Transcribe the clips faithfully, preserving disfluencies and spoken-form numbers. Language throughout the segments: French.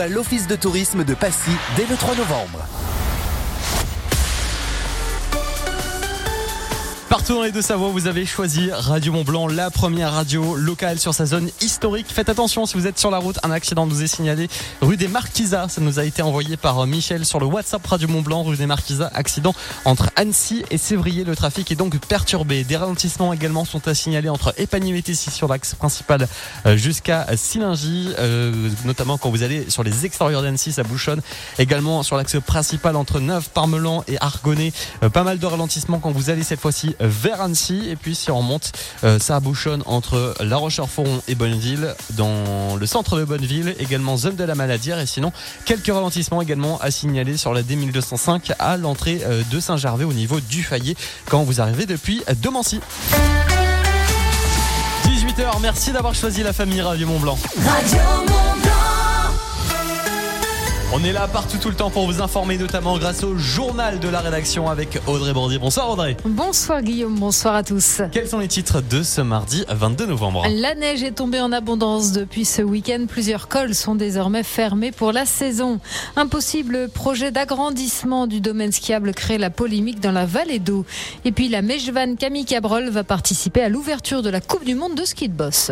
à l'Office de tourisme de Passy dès le trois novembre. Partout dans les Deux-Savoie, vous avez choisi Radio Mont-Blanc, la première radio locale sur sa zone historique. Faites attention si vous êtes sur la route, un accident nous est signalé rue des Marquisas. Ça nous a été envoyé par Michel sur le WhatsApp Radio Mont-Blanc, rue des Marquisas. Accident entre Annecy et Sévrier. Le trafic est donc perturbé. Des ralentissements également sont à signaler entre Épagny-Métécy sur l'axe principal jusqu'à Sillingy, euh, notamment quand vous allez sur les extérieurs d'Annecy, ça bouchonne. Également sur l'axe principal entre Neuve, Parmelan et Argonnet. Euh, pas mal de ralentissements quand vous allez cette fois-ci vers Annecy. Et puis si on remonte, euh, ça bouchonne entre La Roche-sur-Foron et Bonneville, dans le centre de Bonneville, également zone de la Maladière. Et sinon, quelques ralentissements également à signaler sur la D mille deux cent cinq à l'entrée euh, de Saint-Gervais au niveau du Fayet quand vous arrivez depuis Domancy. dix-huit heures, merci d'avoir choisi la famille Radio Mont-Blanc. Radio Mont-Blanc. On est là partout tout le temps pour vous informer, notamment grâce au journal de la rédaction avec Audrey Bordier. Bonsoir Audrey. Bonsoir Guillaume, bonsoir à tous. Quels sont les titres de ce mardi vingt-deux novembre ? La neige est tombée en abondance depuis ce week-end. Plusieurs cols sont désormais fermés pour la saison. Un possible projet d'agrandissement du domaine skiable crée la polémique dans la vallée d'Eau. Et puis la Mejvan Camille Cabrol va participer à l'ouverture de la Coupe du Monde de ski de boss.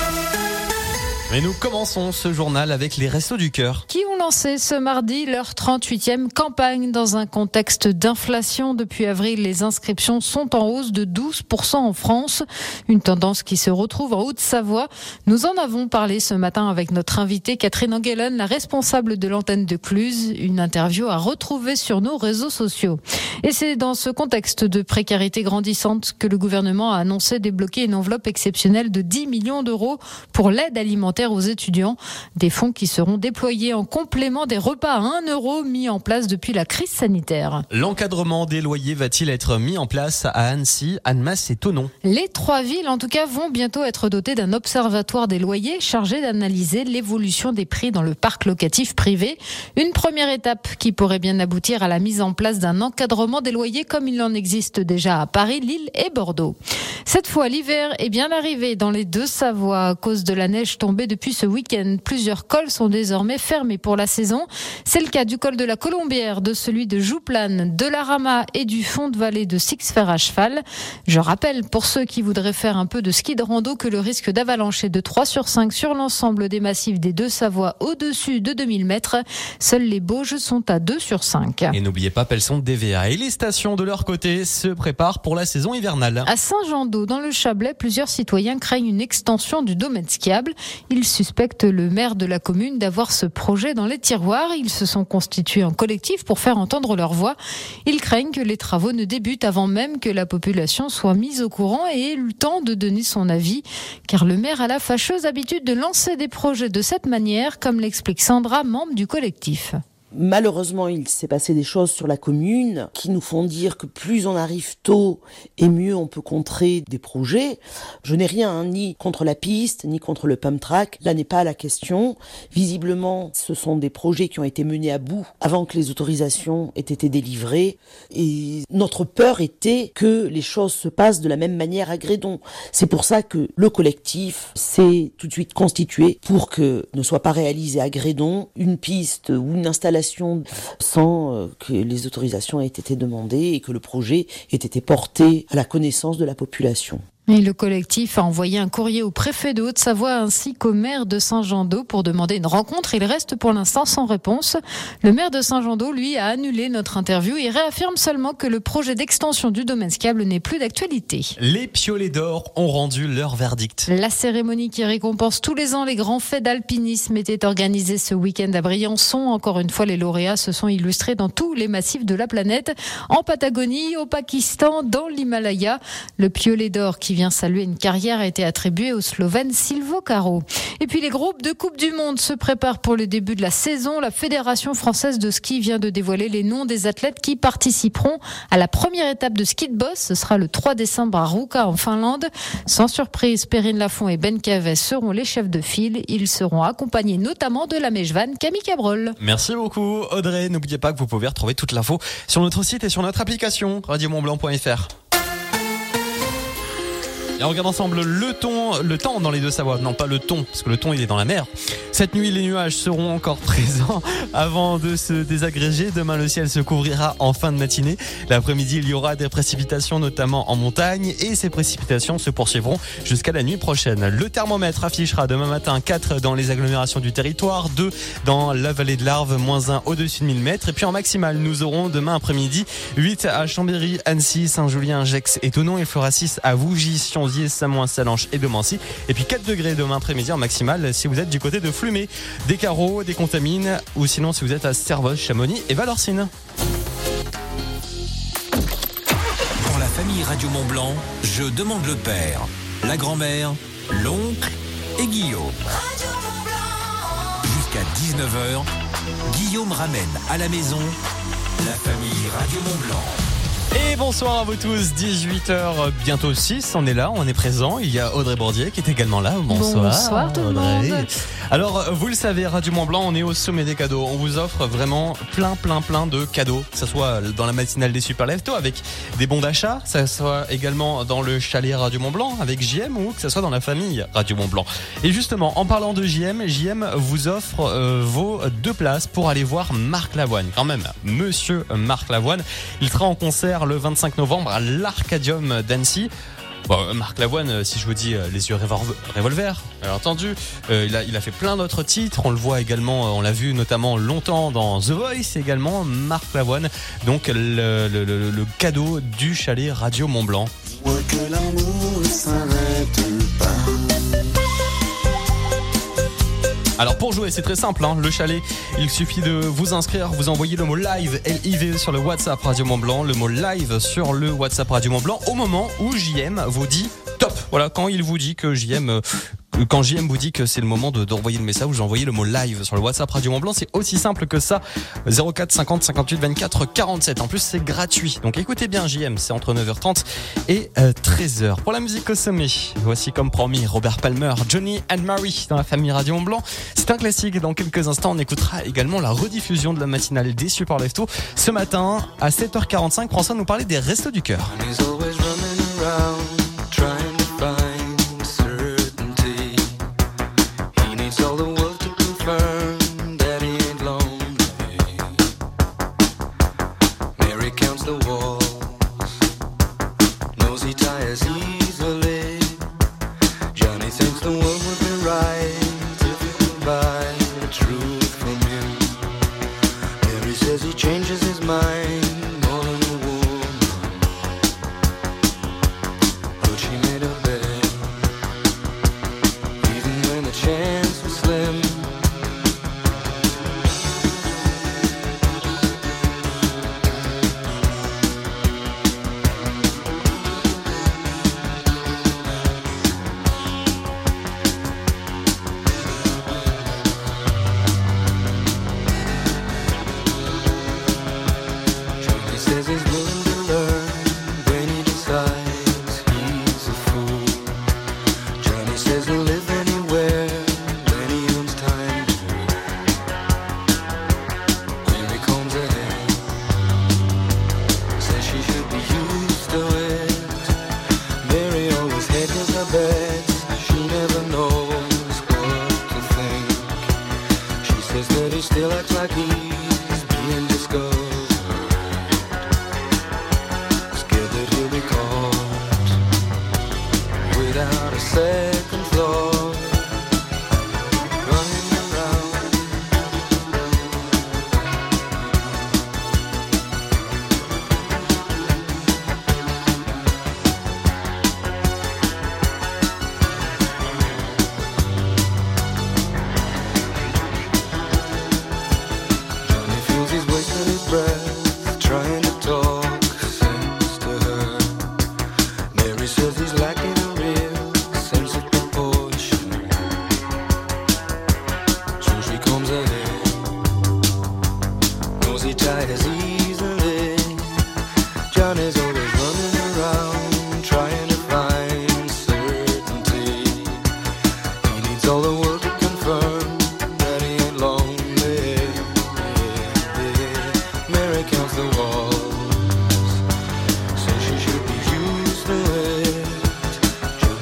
Mais nous commençons ce journal avec les Restos du Cœur, Qui ont lancé ce mardi leur trente-huitième campagne dans un contexte d'inflation. Depuis avril, les inscriptions sont en hausse de douze pour cent en France. Une tendance qui se retrouve en Haute-Savoie. Nous en avons parlé ce matin avec notre invitée Catherine Enguelen, la responsable de l'antenne de Cluse. Une interview à retrouver sur nos réseaux sociaux. Et c'est dans ce contexte de précarité grandissante que le gouvernement a annoncé débloquer une enveloppe exceptionnelle de dix millions d'euros pour l'aide alimentaire aux étudiants. Des fonds qui seront déployés en complément des repas à un euro mis en place depuis la crise sanitaire. L'encadrement des loyers va-t-il être mis en place à Annecy, Annemasse et Thonon ? Les trois villes, en tout cas, vont bientôt être dotées d'un observatoire des loyers chargé d'analyser l'évolution des prix dans le parc locatif privé. Une première étape qui pourrait bien aboutir à la mise en place d'un encadrement des loyers comme il en existe déjà à Paris, Lille et Bordeaux. Cette fois, l'hiver est bien arrivé dans les Deux-Savoie à cause de la neige tombée depuis ce week-end. Plusieurs cols sont désormais fermés pour la saison. C'est le cas du col de la Colombière, de celui de Jouplane, de la Rama et du fond de vallée de Sixfer à cheval. Je rappelle, pour ceux qui voudraient faire un peu de ski de rando, que le risque d'avalanche est de trois sur cinq sur l'ensemble des massifs des Deux-Savoie au-dessus de deux mille mètres. Seuls les Bauges sont à deux sur cinq. Et n'oubliez pas, Pelson D V A et les stations de leur côté se préparent pour la saison hivernale. À Saint-Jean-d'Eau, dans le Chablais, plusieurs citoyens craignent une extension du domaine skiable. Ils suspectent le maire de la commune d'avoir ce projet dans les tiroirs. Ils se sont constitués en collectif pour faire entendre leur voix. Ils craignent que les travaux ne débutent avant même que la population soit mise au courant et ait eu le temps de donner son avis. Car le maire a la fâcheuse habitude de lancer des projets de cette manière, comme l'explique Sandra, membre du collectif. Malheureusement, il s'est passé des choses sur la commune qui nous font dire que plus on arrive tôt et mieux on peut contrer des projets. Je n'ai rien, hein, ni contre la piste, ni contre le pump track. Là n'est pas la question. Visiblement, ce sont des projets qui ont été menés à bout avant que les autorisations aient été délivrées. Et notre peur était que les choses se passent de la même manière à Grédon. C'est pour ça que le collectif s'est tout de suite constitué pour que ne soit pas réalisé à Grédon une piste ou une installation sans que les autorisations aient été demandées et que le projet ait été porté à la connaissance de la population. Et le collectif a envoyé un courrier au préfet de Haute-Savoie ainsi qu'au maire de Saint-Jean-d'Eau pour demander une rencontre. Il reste pour l'instant sans réponse. Le maire de Saint-Jean-d'Eau, lui, a annulé notre interview et réaffirme seulement que le projet d'extension du domaine skiable n'est plus d'actualité. Les Piolets d'Or ont rendu leur verdict. La cérémonie qui récompense tous les ans les grands faits d'alpinisme était organisée ce week-end à Briançon. Encore une fois, les lauréats se sont illustrés dans tous les massifs de la planète, en Patagonie, au Pakistan, dans l'Himalaya. Le Piolet d'Or qui vient saluer une carrière a été attribué au Slovène Silvo Caro. Et puis les groupes de Coupe du Monde se préparent pour le début de la saison. La Fédération française de ski vient de dévoiler les noms des athlètes qui participeront à la première étape de ski de boss. Ce sera le trois décembre à Ruka en Finlande. Sans surprise, Perrine Lafont et Ben Cavet seront les chefs de file. Ils seront accompagnés notamment de la Mejvan Camille Cabrol. Merci beaucoup Audrey. N'oubliez pas que vous pouvez retrouver toute l'info sur notre site et sur notre application radio mont blanc point f r. Et on regarde ensemble le ton, le temps dans les Deux-Savoies. Non, pas le ton, parce que le ton il est dans la mer. Cette nuit, les nuages seront encore présents avant de se désagréger. Demain, le ciel se couvrira en fin de matinée. L'après-midi, il y aura des précipitations, notamment en montagne, et ces précipitations se poursuivront jusqu'à la nuit prochaine. Le thermomètre affichera demain matin quatre dans les agglomérations du territoire, deux dans la vallée de l'Arve, moins un au-dessus de mille mètres. Et puis en maximale, nous aurons demain après-midi huit à Chambéry, Annecy, Saint-Julien, Gex et Thonon. Il fera six à Vougy, Sionzier, Samoin, Salanches et Domancy. Et puis quatre degrés demain après-midi en maximale si vous êtes du côté de Flumé, des Carreaux, des Contamines, ou sinon si vous êtes à Servoz, Chamonix et Valorcine. Pour la famille Radio Mont-Blanc, je demande le père, la grand-mère, l'oncle et Guillaume. Jusqu'à dix-neuf heures, Guillaume ramène à la maison la famille Radio Mont-Blanc. Et bonsoir à vous tous, dix-huit heures, bientôt six, on est là, on est présent. Il y a Audrey Bourdier qui est également là. Bonsoir. Bonsoir tout le Audrey. monde. Alors, vous le savez, Radio Mont-Blanc, on est au sommet des cadeaux. On vous offre vraiment plein, plein, plein de cadeaux. Que ce soit dans la matinale des Super Leftos avec des bons d'achat, que ce soit également dans le chalet Radio Mont-Blanc avec J M, ou que ce soit dans la famille Radio Mont-Blanc. Et justement, en parlant de J M, J M vous offre euh, vos deux places pour aller voir Marc Lavoine. Quand même, monsieur Marc Lavoine. Il sera en concert le vingt-cinq novembre à l'Arcadium d'Annecy. Bon, Marc Lavoine, si je vous dis euh, les yeux revolver, revolver bien entendu, euh, il, a, il a fait plein d'autres titres. On le voit également, on l'a vu notamment longtemps dans The Voice également, Marc Lavoine. Donc le, le, le, le cadeau du chalet Radio Mont-Blanc. Je vois que l'amour ne s'arrête pas. Alors pour jouer, c'est très simple, hein, le chalet, il suffit de vous inscrire, vous envoyez le mot live, L I V E, sur le WhatsApp Radio Mont-Blanc, le mot live sur le WhatsApp Radio Mont-Blanc au moment où J M vous dit top. Voilà, quand il vous dit que J M... Euh, Quand J M vous dit que c'est le moment de, d'envoyer le message, vous envoyez le mot live sur le WhatsApp Radio Mont-Blanc. C'est aussi simple que ça. zéro quatre cinquante cinquante-huit vingt-quatre quarante-sept. En plus, c'est gratuit. Donc écoutez bien J M, c'est entre neuf heures trente et euh, treize heures. Pour la musique au sommet, voici comme promis Robert Palmer, Johnny and Mary dans la famille Radio Mont-Blanc. C'est un classique. Dans quelques instants, on écoutera également la rediffusion de la matinale des Super Leftos. Ce matin, à sept heures quarante-cinq, François nous parlait des Restos du Cœur. Johnny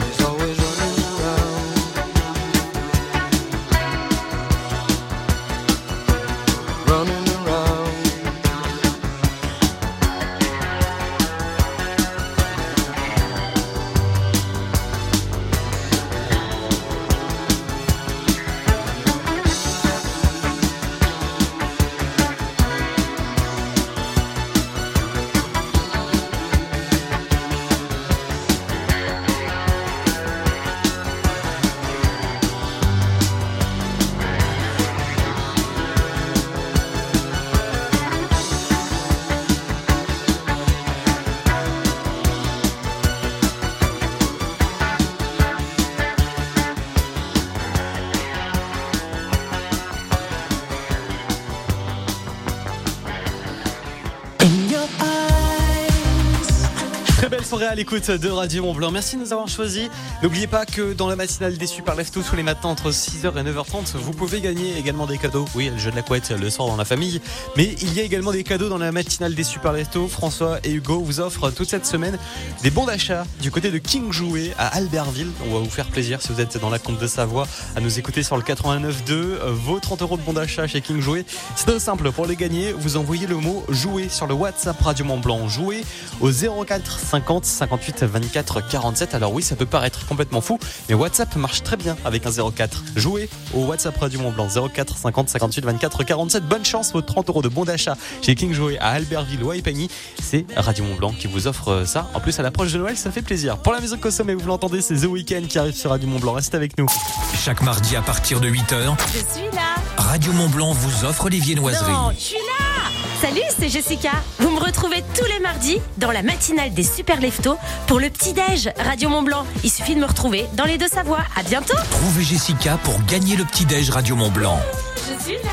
soirée à l'écoute de Radio Mont Blanc. Merci de nous avoir choisis. N'oubliez pas que dans la matinale des Super Leftos tous les matins entre six heures et neuf heures trente, vous pouvez gagner également des cadeaux. Oui, le jeu de la couette le soir dans la famille. Mais il y a également des cadeaux dans la matinale des Super Leftos. François et Hugo vous offrent toute cette semaine des bons d'achat du côté de King Jouet à Albertville. On va vous faire plaisir si vous êtes dans la Comte de Savoie à nous écouter sur le quatre-vingt-neuf deux. Vos trente euros de bons d'achat chez King Jouet. C'est très simple. Pour les gagner, vous envoyez le mot jouer sur le WhatsApp Radio Mont Blanc. Jouer au zéro quatre cinquante cinquante-huit vingt-quatre quarante-sept. Alors oui, ça peut paraître complètement fou, mais WhatsApp marche très bien avec un zéro quatre. Jouez au WhatsApp Radio Mont Blanc zéro quatre cinquante cinquante-huit vingt-quatre quarante-sept. Bonne chance, vos trente euros de bons d'achat chez King Jouet à Albertville ou à Épagny. C'est Radio Mont Blanc qui vous offre ça. En plus, à l'approche de Noël, ça fait plaisir. Pour la musique au sommet, vous l'entendez, c'est The Weeknd qui arrive sur Radio Mont Blanc. Restez avec nous. Chaque mardi à partir de huit heures, Je suis là. Radio Mont Blanc vous offre les viennoiseries. Non, je suis là. Salut, c'est Jessica. Vous me retrouvez tous les mardis dans la matinale des Super Leftos pour le petit-déj Radio Mont Blanc. Il suffit de me retrouver dans les Deux-Savoies. À bientôt. Trouvez Jessica pour gagner le petit-déj Radio Mont Blanc. Je suis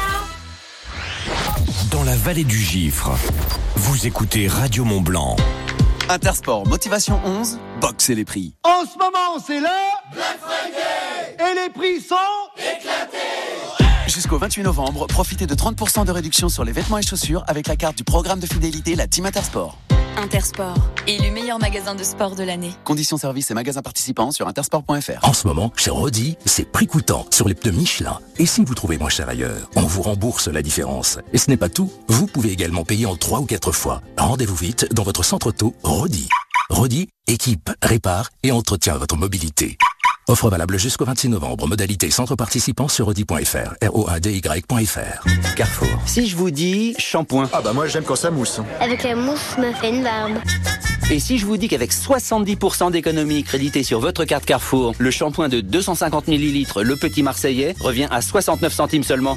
là. Dans la vallée du Gifre, vous écoutez Radio Mont Blanc. Intersport Motivation onze, boxez les prix. En ce moment, c'est le Black Friday et les prix sont éclatés. Jusqu'au vingt-huit novembre, profitez de trente pour cent de réduction sur les vêtements et chaussures avec la carte du programme de fidélité La Team Intersport. Intersport, élu meilleur magasin de sport de l'année. Conditions services et magasins participants sur intersport point f r. En ce moment, chez Rodi, c'est prix coûtant sur les pneus Michelin. Et si vous trouvez moins cher ailleurs, on vous rembourse la différence. Et ce n'est pas tout, vous pouvez également payer en trois ou quatre fois. Rendez-vous vite dans votre centre auto Rodi. Rodi, équipe, répare et entretient votre mobilité. Offre valable jusqu'au vingt-six novembre. Modalité centre participant sur rodi point f r. R O A D Y point f r. Carrefour. Si je vous dis shampoing. Ah bah moi j'aime quand ça mousse. Avec la mousse, me fait une barbe. Et si je vous dis qu'avec soixante-dix pour cent d'économie créditée sur votre carte Carrefour, le shampoing de deux cent cinquante millilitres Le Petit Marseillais revient à soixante-neuf centimes seulement.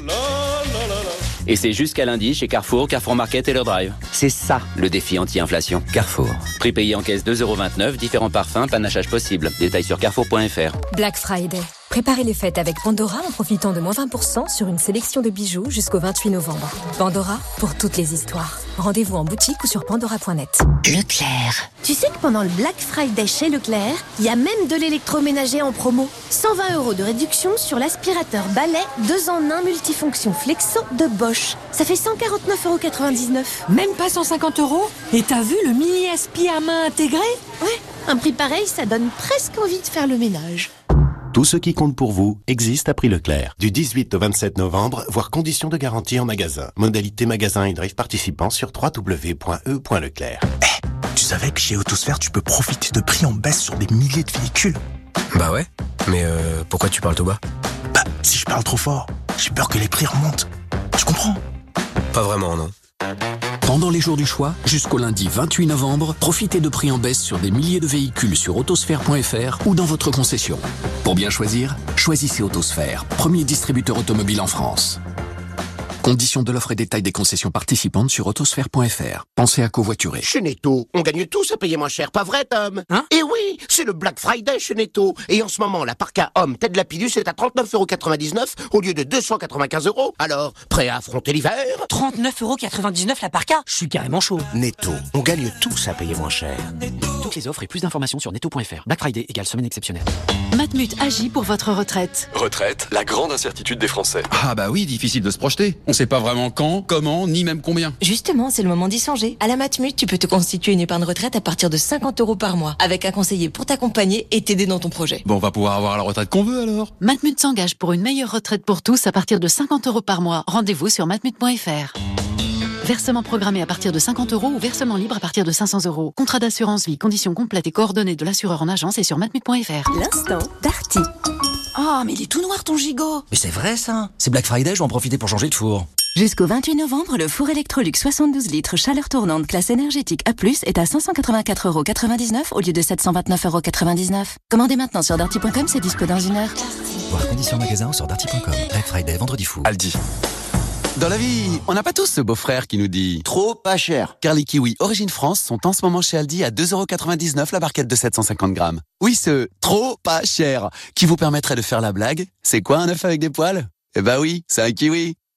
Et c'est jusqu'à lundi chez Carrefour, Carrefour Market et leur Drive. C'est ça le défi anti-inflation. Carrefour. Prix payé en caisse deux euros vingt-neuf, différents parfums, panachage possible. Détails sur carrefour point f r. Black Friday. Préparez les fêtes avec Pandora en profitant de moins vingt pour cent sur une sélection de bijoux jusqu'au vingt-huit novembre. Pandora, pour toutes les histoires. Rendez-vous en boutique ou sur pandora point net. Leclerc. Tu sais que pendant le Black Friday chez Leclerc, il y a même de l'électroménager en promo. cent vingt euros de réduction sur l'aspirateur balai deux en un multifonction Flexo de Bosch. Ça fait cent quarante-neuf euros quatre-vingt-dix-neuf. Même pas cent cinquante euros? Et t'as vu le mini aspi à main intégré? Ouais, un prix pareil, ça donne presque envie de faire le ménage. Tout ce qui compte pour vous existe à prix Leclerc. Du dix-huit au vingt-sept novembre, voire conditions de garantie en magasin. Modalité magasin et drive participants sur w w w point e point leclerc. Eh, hey, tu savais que chez Autosphère, tu peux profiter de prix en baisse sur des milliers de véhicules? Bah ouais, mais euh, pourquoi tu parles tout bas? Bah, si je parle trop fort, j'ai peur que les prix remontent. Tu comprends? Pas vraiment, non. Pendant les jours du choix, jusqu'au lundi vingt-huit novembre, profitez de prix en baisse sur des milliers de véhicules sur autosphère point f r ou dans votre concession. Pour bien choisir, choisissez Autosphère, premier distributeur automobile en France. Conditions de l'offre et détails des concessions participantes sur autosphère point f r. Pensez à covoiturer. Chez Netto, on gagne tous à payer moins cher, pas vrai Tom? Hein? Et oui, c'est le Black Friday chez Netto. Et en ce moment, la parka homme Ted Lapidus est à trente-neuf euros quatre-vingt-dix-neuf au lieu de deux cent quatre-vingt-quinze euros. Alors, prêt à affronter l'hiver? trente-neuf euros quatre-vingt-dix-neuf la parka? Je suis carrément chaud. Netto, on gagne tous à payer moins cher. Toutes les offres et plus d'informations sur netto point f r. Black Friday égale semaine exceptionnelle. Matmut agit pour votre retraite. Retraite, la grande incertitude des Français. Ah bah oui, difficile de se projeter. On sait pas vraiment quand, comment, ni même combien. Justement, c'est le moment d'y songer. À la Matmut, tu peux te constituer une épargne retraite à partir de cinquante euros par mois, avec un conseiller pour t'accompagner et t'aider dans ton projet. Bon, on va pouvoir avoir la retraite qu'on veut alors. Matmut s'engage pour une meilleure retraite pour tous à partir de cinquante euros par mois. Rendez-vous sur matmut point f r. Versement programmé à partir de cinquante euros ou versement libre à partir de cinq cents euros. Contrat d'assurance vie, conditions complètes et coordonnées de l'assureur en agence et sur matmut point f r. L'instant Darty. Oh, mais il est tout noir ton gigot. Mais c'est vrai ça. C'est Black Friday, je vais en profiter pour changer de four. Jusqu'au vingt-huit novembre, le four Electrolux soixante-douze litres chaleur tournante classe énergétique A plus, est à cinq cent quatre-vingt-quatre euros quatre-vingt-dix-neuf au lieu de sept cent vingt-neuf euros quatre-vingt-dix-neuf. Commandez maintenant sur darty point com, c'est dispo dans une heure. Voir conditions magasin ou sur darty point com. Black Friday, vendredi fou. Aldi. Dans la vie, on n'a pas tous ce beau-frère qui nous dit « Trop pas cher ». Car les kiwis Origine France sont en ce moment chez Aldi à deux euros quatre-vingt-dix-neuf la barquette de sept cent cinquante grammes. Oui, ce « trop pas cher » qui vous permettrait de faire la blague. C'est quoi un œuf avec des poils? Eh bah oui, c'est un kiwi.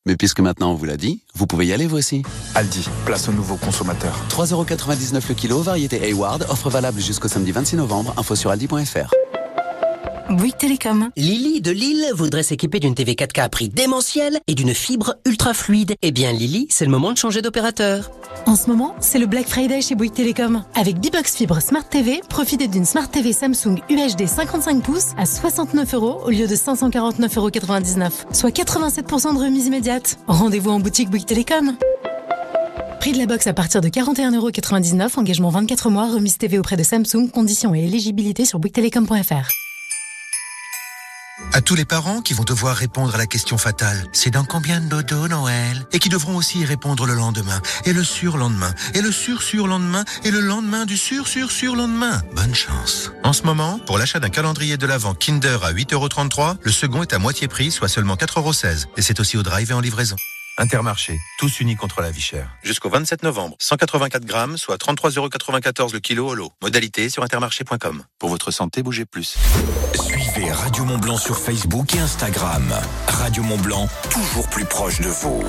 Mais puisque maintenant on vous l'a dit, vous pouvez y aller vous aussi. Aldi, place au nouveau consommateur. trois euros quatre-vingt-dix-neuf le kilo, variété Hayward, offre valable jusqu'au samedi vingt-six novembre, info sur aldi point fr. Bouygues Télécom. Lily de Lille voudrait s'équiper d'une T V quatre K à prix démentiel et d'une fibre ultra fluide. Eh bien Lily, c'est le moment de changer d'opérateur. En ce moment, c'est le Black Friday chez Bouygues Télécom. Avec Bbox Fibre Smart T V, profitez d'une Smart T V Samsung U H D cinquante-cinq pouces à soixante-neuf euros au lieu de cinq cent quarante-neuf euros quatre-vingt-dix-neuf, soit quatre-vingt-sept pour cent de remise immédiate. Rendez-vous en boutique Bouygues Télécom. Prix de la box à partir de quarante et un euros quatre-vingt-dix-neuf, engagement vingt-quatre mois, remise T V auprès de Samsung, conditions et éligibilité sur bouygues télécom point fr. À tous les parents qui vont devoir répondre à la question fatale, c'est dans combien de dodo Noël? Et qui devront aussi y répondre le lendemain, et le surlendemain, et le sur-surlendemain, et le lendemain du sur-sur-surlendemain. Bonne chance. En ce moment, pour l'achat d'un calendrier de l'Avent Kinder à huit euros trente-trois, le second est à moitié prix, soit seulement quatre euros seize. Et c'est aussi au drive et en livraison. Intermarché, tous unis contre la vie chère. Jusqu'au vingt-sept novembre, cent quatre-vingt-quatre grammes, soit trente-trois euros quatre-vingt-quatorze le kilo au lot. Modalité sur intermarché point com. Pour votre santé, bougez plus. Suivez Radio Mont-Blanc sur Facebook et Instagram. Radio Mont-Blanc, toujours plus proche de vous.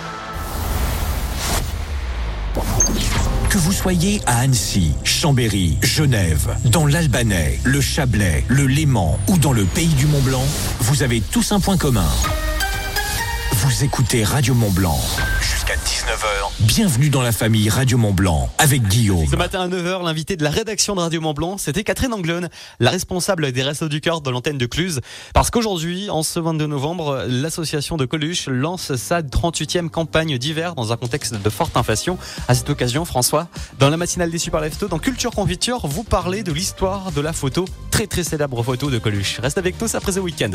Que vous soyez à Annecy, Chambéry, Genève, dans l'Albanais, le Chablais, le Léman ou dans le pays du Mont-Blanc, vous avez tous un point commun. Vous écoutez Radio Mont-Blanc. Jusqu'à dix-neuf heures. Bienvenue dans la famille Radio Mont-Blanc avec Guillaume. Ce matin à neuf heures, l'invité de la rédaction de Radio Mont-Blanc, c'était Catherine Anglone, la responsable des Restos du Cœur de l'antenne de Cluse. Parce qu'aujourd'hui, en ce vingt-deux novembre, l'association de Coluche lance sa trente-huitième campagne d'hiver dans un contexte de forte inflation. À cette occasion, François, dans la matinale des Super Leftos, dans Culture Confiture, vous parlez de l'histoire de la photo, très très célèbre photo de Coluche. Reste avec nous après The Weeknd.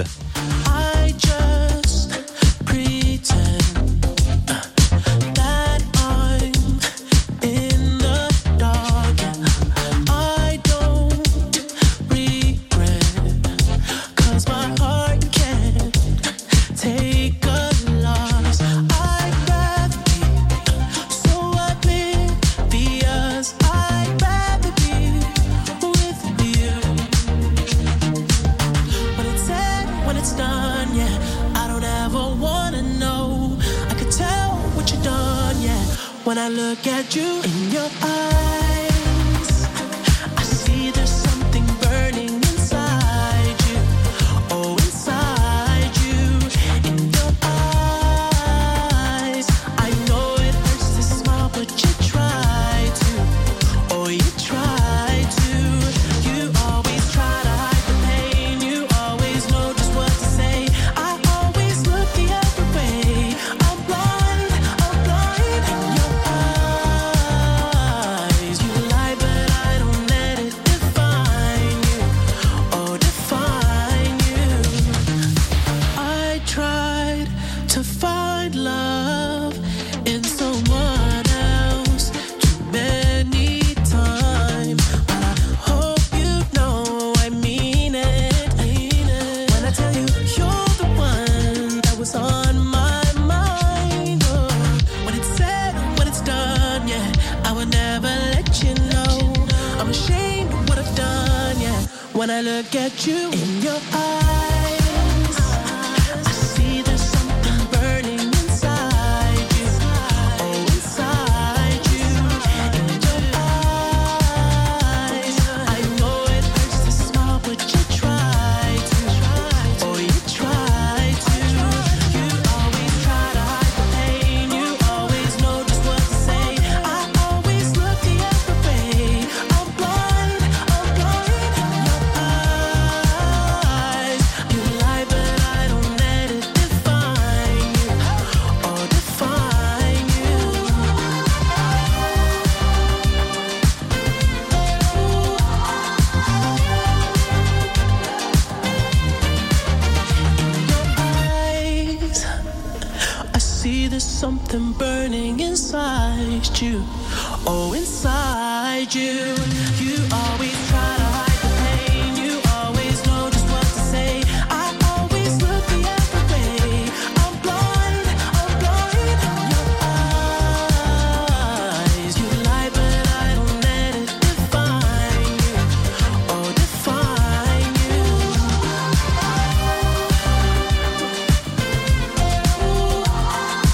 When I look at you in your eyes, I see there's something burning inside you. Oh, inside you, in your eyes. I know it hurts to smile, but you try to. Oh, you try to. You always try to hide the pain. You always know just what to say. I always look the other way. I'm blind, I'm blind in your When I look at you in your eyes, I see there's something burning inside you. Oh, inside you, in your eyes. I know it hurts to smile, but you try to. Oh, you try to. You always try to hide the pain. You always know just what to say. I always look the other way. I'm blind, I'm blind. There's something burning inside you. Oh, inside you. You always try to hide the pain. You always know just what to say. I always look the other way. I'm blind, I'm blind in your eyes. You lie, but I don't let it define you. Oh, define you. Ooh.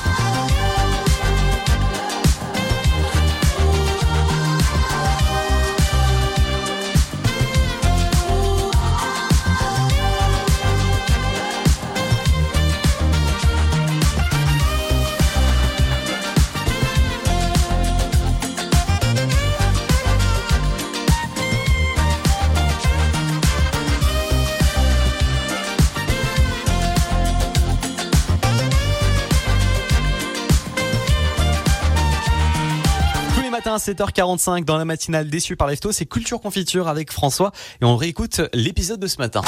matin, sept heures quarante-cinq, dans la matinale déçue par Lefto, c'est Culture Confiture avec François et on réécoute l'épisode de ce matin.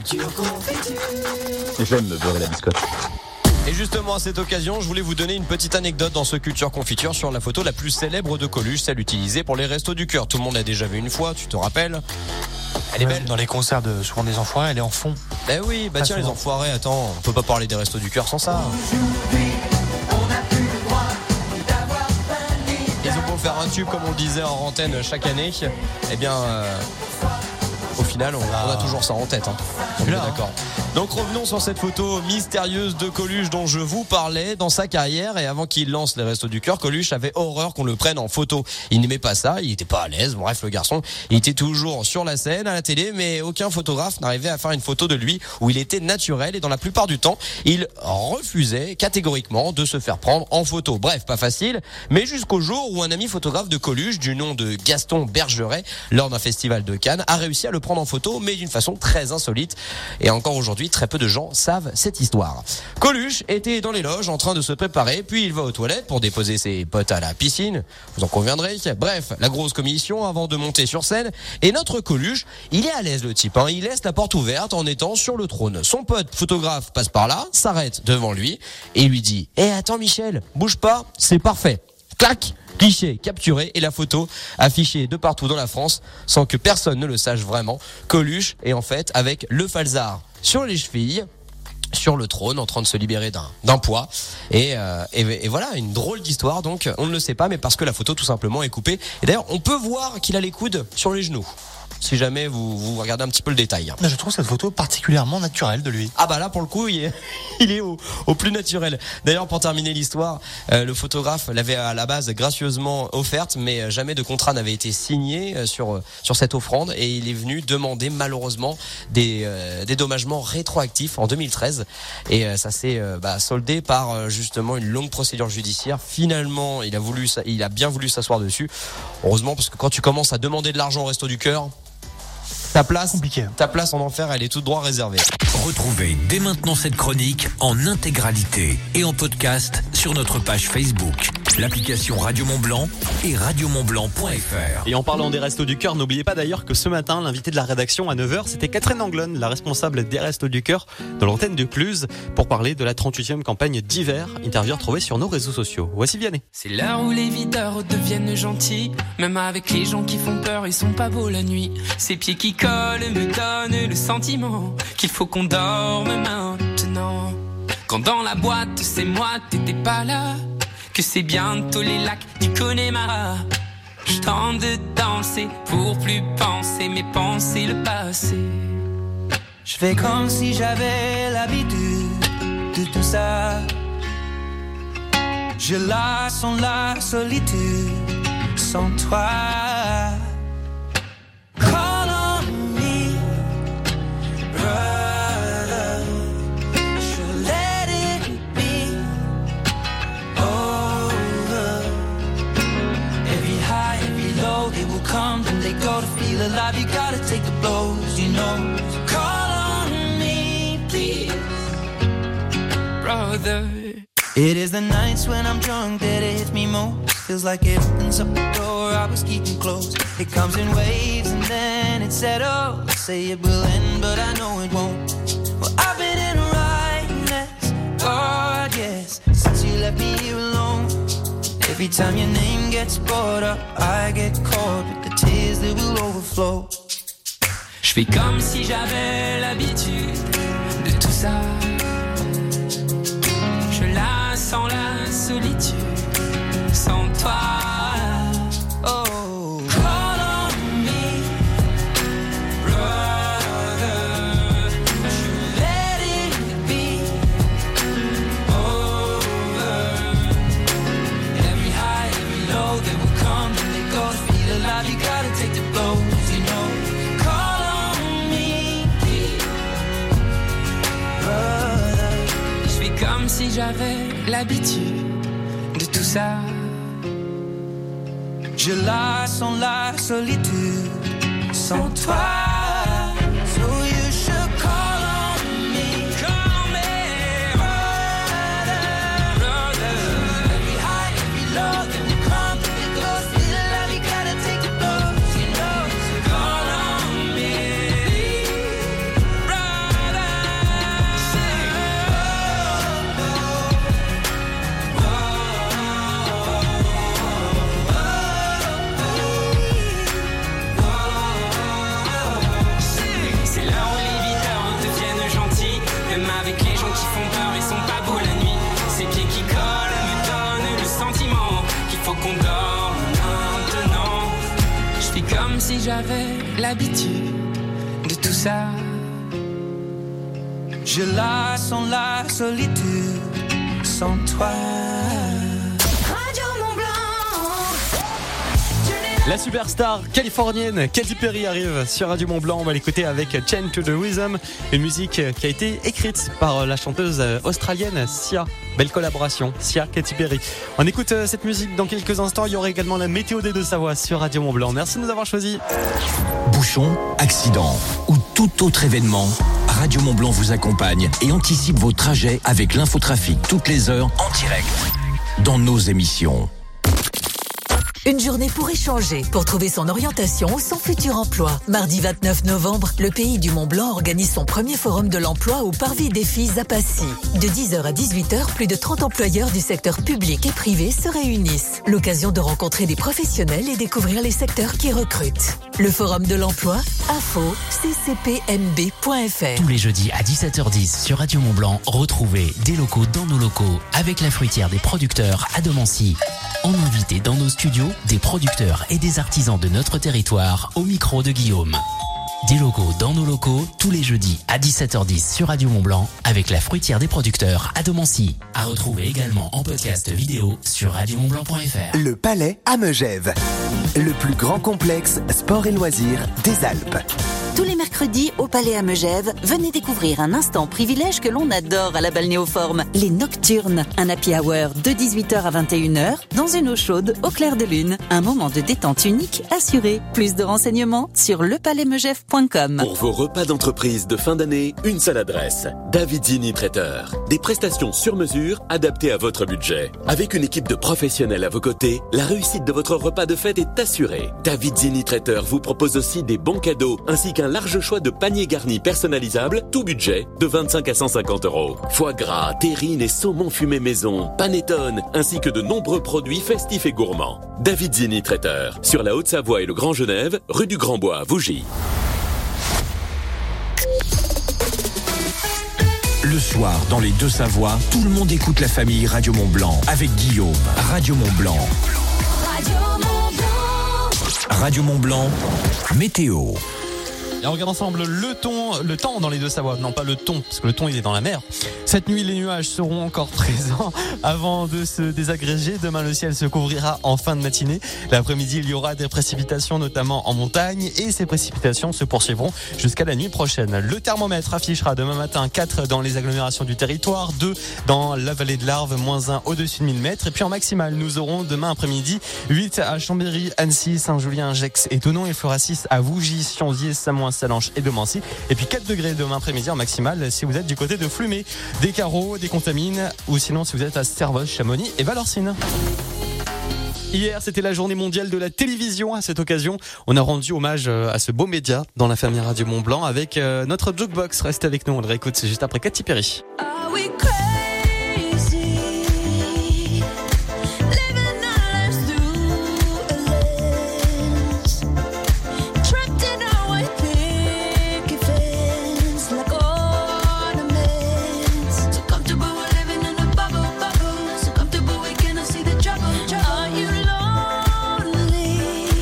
J'aime me beurrer la biscotte. Et justement, à cette occasion, je voulais vous donner une petite anecdote dans ce Culture Confiture sur la photo la plus célèbre de Coluche, celle utilisée pour les Restos du Cœur. Tout le monde l'a déjà vu une fois, tu te rappelles? Elle est belle. Dans les concerts de souvent des enfoirés, elle est en fond. Ben oui, bah Pas tiens, les souvent. enfoirés, attends, on peut pas parler des Restos du Cœur sans ça. Ils ont beau faire un tube, comme on le disait en antenne chaque année, eh bien... Euh... Au final, on, on a toujours ça en tête. Hein. On est d'accord. Donc revenons sur cette photo mystérieuse de Coluche dont je vous parlais dans sa carrière. Et avant qu'il lance les Restos du Cœur, Coluche avait horreur qu'on le prenne en photo. Il n'aimait pas ça, il était pas à l'aise. Bref, le garçon, il était toujours sur la scène, à la télé, mais aucun photographe n'arrivait à faire une photo de lui où il était naturel. Et dans la plupart du temps, il refusait catégoriquement de se faire prendre en photo. Bref, pas facile. Mais jusqu'au jour où un ami photographe de Coluche, du nom de Gaston Bergeret, lors d'un festival de Cannes, a réussi à le prendre en photo, mais d'une façon très insolite. Et encore aujourd'hui, très peu de gens savent cette histoire. Coluche était dans les loges en train de se préparer, puis il va aux toilettes pour déposer ses potes à la piscine. Vous en conviendrez. Bref, la grosse commission avant de monter sur scène. Et notre Coluche, il est à l'aise le type, hein. Il laisse la porte ouverte en étant sur le trône. Son pote photographe passe par là, s'arrête devant lui et lui dit « Eh, attends Michel, bouge pas, c'est parfait. » Clac, cliché capturé et la photo affichée de partout dans la France sans que personne ne le sache vraiment. Coluche est en fait avec le falzar sur les chevilles, sur le trône, en train de se libérer d'un d'un poids. Et, euh, et, et voilà, une drôle d'histoire. Donc, on ne le sait pas, mais parce que la photo tout simplement est coupée. Et d'ailleurs, on peut voir qu'il a les coudes sur les genoux. Si jamais vous, vous regardez un petit peu le détail. Je trouve cette photo particulièrement naturelle de lui. Ah bah là pour le coup il est, il est au, au plus naturel. D'ailleurs pour terminer l'histoire, euh, le photographe l'avait à la base gracieusement offerte, mais jamais de contrat n'avait été signé sur sur cette offrande et il est venu demander malheureusement des euh, dédommagements rétroactifs en deux mille treize et euh, ça s'est euh, bah, soldé par euh, justement une longue procédure judiciaire. Finalement il a voulu, il a bien voulu s'asseoir dessus. Heureusement parce que quand tu commences à demander de l'argent au Resto du Cœur, Ta place, ta place en enfer, elle est tout droit réservée. Retrouvez dès maintenant cette chronique en intégralité et en podcast sur notre page Facebook, l'application Radio Mont Blanc et radio mont blanc point f r. Et en parlant des Restos du Cœur, n'oubliez pas d'ailleurs que ce matin, l'invité de la rédaction à neuf heures, c'était Catherine Anglone, la responsable des Restos du Cœur de l'antenne de Cluse, pour parler de la trente-huitième campagne d'hiver, interview retrouvée sur nos réseaux sociaux. Voici Vianney. C'est l'heure où les videurs deviennent gentils, même avec les gens qui font peur, ils sont pas beaux la nuit. Ces pieds qui collent me donnent le sentiment qu'il faut qu'on dorme maintenant. Quand dans la boîte, c'est moi, t'étais pas là, que c'est bientôt les lacs du Connemara. Je tente de danser pour plus penser, mais penser le passé. Je fais comme si j'avais l'habitude de tout ça. Je la sens la solitude sans toi. Call on me, brother. Je let it be over. Every high, every low, they will come and they go. To feel alive, you gotta take the blows, you know. So call on me, please, brother. It is the nights when I'm drunk that it hits me most. Feels like it opens up the door I was keeping closed. It comes in waves and then it settles. Say it will end, but I know it won't. Well, I've been in a right mess, oh yes, since you left me here alone. Every time your name gets brought up, I get caught with the tears that will overflow. Je fais comme si j'avais l'habitude de tout ça. Je la sens la solitude sans toi. Oh, call on me, brother. You let it be over. Every high, every low, they will come and they go. To feel alive, you gotta take the blows, you know. Call on me, brother. Je fais comme si j'avais l'habitude de tout ça. Je la sens la solitude sans toi. So you should call on me, call on me, brother, brother. Every high, every low, then we come, it goes, feel sentiment qu'il faut qu'on dorme maintenant. Je vis comme si j'avais l'habitude de tout ça. Je la sens la solitude sans toi. La superstar californienne Katy Perry arrive sur Radio Mont-Blanc. On va l'écouter avec Chain to the Rhythm, une musique qui a été écrite par la chanteuse australienne Sia. Belle collaboration, Sia, Katy Perry. On écoute cette musique dans quelques instants. Il y aura également la météo des Deux-Savoie sur Radio Mont-Blanc. Merci de nous avoir choisis. Bouchons, accidents ou tout autre événement, Radio Mont-Blanc vous accompagne et anticipe vos trajets avec l'infotrafic toutes les heures en direct dans nos émissions. Une journée pour échanger, pour trouver son orientation ou son futur emploi. Mardi vingt-neuf novembre, le Pays du Mont-Blanc organise son premier forum de l'emploi au Parvis des Filles à Passy. De dix heures à dix-huit heures, plus de trente employeurs du secteur public et privé se réunissent. L'occasion de rencontrer des professionnels et découvrir les secteurs qui recrutent. Le forum de l'emploi, info c c p m b point f r. Tous les jeudis à dix-sept heures dix sur Radio Mont-Blanc, retrouvez des locaux dans nos locaux avec la fruitière des producteurs à Domancy. En invité dans nos studios, des producteurs et des artisans de notre territoire au micro de Guillaume. Des locaux dans nos locaux, tous les jeudis à dix-sept heures dix sur Radio Mont-Blanc avec la fruitière des producteurs à Domancy. À retrouver également en podcast vidéo sur radio mont blanc point f r. Le Palais à Megève, le plus grand complexe sport et loisirs des Alpes. Tous les mercredis, au Palais à Megève, venez découvrir un instant privilège que l'on adore à la Balnéoforme, les Nocturnes. Un happy hour de dix-huit heures à vingt et une heures, dans une eau chaude, au clair de lune. Un moment de détente unique assuré. Plus de renseignements sur le palais megève point com. Pour vos repas d'entreprise de fin d'année, une seule adresse. Davidzini Traiteur. Des prestations sur mesure, adaptées à votre budget. Avec une équipe de professionnels à vos côtés, la réussite de votre repas de fête est assurée. Davidzini Traiteur vous propose aussi des bons cadeaux, ainsi qu'un un large choix de paniers garnis personnalisables, tout budget, de vingt-cinq à cent cinquante euros. Foie gras, terrine et saumon fumé maison, panettone, ainsi que de nombreux produits festifs et gourmands. Davidzini Traiteur, sur la Haute-Savoie et le Grand Genève, rue du Grand Bois, Vougy. Le soir, dans les Deux-Savoies, tout le monde écoute la famille Radio Mont-Blanc avec Guillaume. Radio Mont-Blanc. Radio Mont-Blanc. Radio Mont-Blanc, météo. Et on regarde ensemble le ton, le temps dans les Deux-Savoies. Non, pas le ton, parce que le ton il est dans la mer. Cette nuit, les nuages seront encore présents avant de se désagréger. Demain, le ciel se couvrira en fin de matinée. L'après-midi, il y aura des précipitations, notamment en montagne, et ces précipitations se poursuivront jusqu'à la nuit prochaine. Le thermomètre affichera demain matin quatre dans les agglomérations du territoire, deux dans la vallée de l'Arve, moins un au-dessus de mille mètres. Et puis en maximale, nous aurons demain après-midi huit à Chambéry, Annecy, Saint-Julien, Gex et Thonon. Il fera six à Vougy, Sionzier, Samoin, Salanches et Domancy. Et puis quatre degrés demain après-midi en maximale si vous êtes du côté de Flumé, des Carreaux, des Contamines, ou sinon si vous êtes à Servoz, Chamonix et Valorcine. Hier, c'était la journée mondiale de la télévision. À cette occasion, on a rendu hommage à ce beau média dans la famille Radio Mont-Blanc avec notre jukebox. Restez avec nous, on le réécoute, c'est juste après Katy Perry. Are we crazy? Living our lives through a lens. Trapped in our white picket fence like ornaments. So comfortable we're living in a bubble, bubble. So comfortable we cannot see the trouble, trouble. Are you lonely?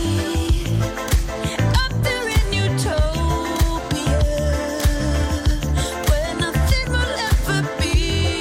Up there in utopia, where nothing will ever be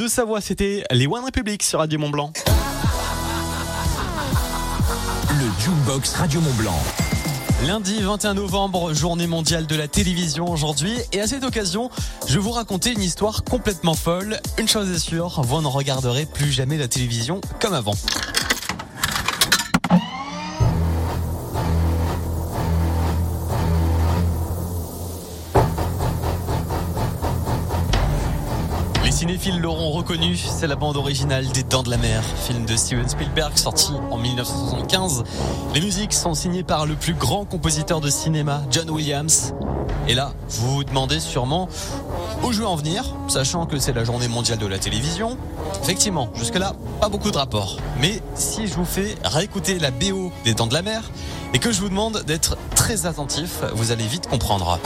Deux-Savoie, c'était les One Republic sur Radio Mont-Blanc. Le Jukebox Radio Mont-Blanc. Lundi vingt et un novembre, journée mondiale de la télévision aujourd'hui. Et à cette occasion, je vais vous raconter une histoire complètement folle. Une chose est sûre, vous ne regarderez plus jamais la télévision comme avant. Les cinéphiles l'auront reconnu, c'est la bande originale des Dents de la Mer, film de Steven Spielberg sorti en dix-neuf cent soixante-quinze. Les musiques sont signées par le plus grand compositeur de cinéma, John Williams. Et là, vous vous demandez sûrement où je vais en venir, sachant que c'est la journée mondiale de la télévision. Effectivement, jusque-là, pas beaucoup de rapports. Mais si je vous fais réécouter la B O des Dents de la Mer et que je vous demande d'être très attentif, vous allez vite comprendre.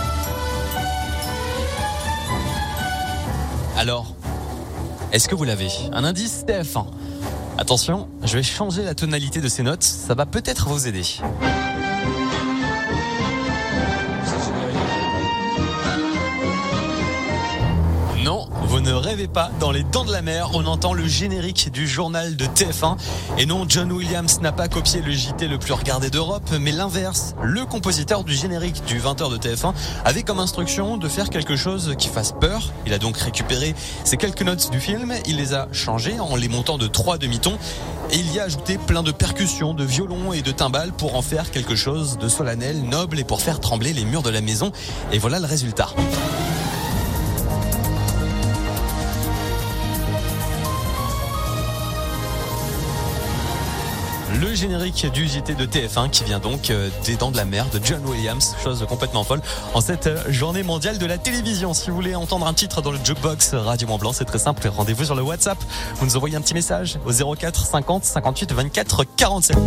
Alors, est-ce que vous l'avez? Un indice T F un. Attention, je vais changer la tonalité de ces notes, ça va peut-être vous aider. Non, vous ne rêvez pas, dans les Dents de la Mer, on entend le générique du journal de T F un. Et non, John Williams n'a pas copié le J T le plus regardé d'Europe, mais l'inverse. Le compositeur du générique du vingt heures de T F un avait comme instruction de faire quelque chose qui fasse peur. Il a donc récupéré ces quelques notes du film, il les a changées en les montant de trois demi-tons. Et il y a ajouté plein de percussions, de violons et de timbales pour en faire quelque chose de solennel, noble et pour faire trembler les murs de la maison. Et voilà le résultat. Le générique du J T de T F un qui vient donc des Dents de la Mer de John Williams, chose complètement folle en cette journée mondiale de la télévision. Si vous voulez entendre un titre dans le Jukebox Radio Mont-Blanc, c'est très simple, rendez-vous sur le WhatsApp. Vous nous envoyez un petit message au zéro quatre cinquante cinquante-huit vingt-quatre quarante-sept.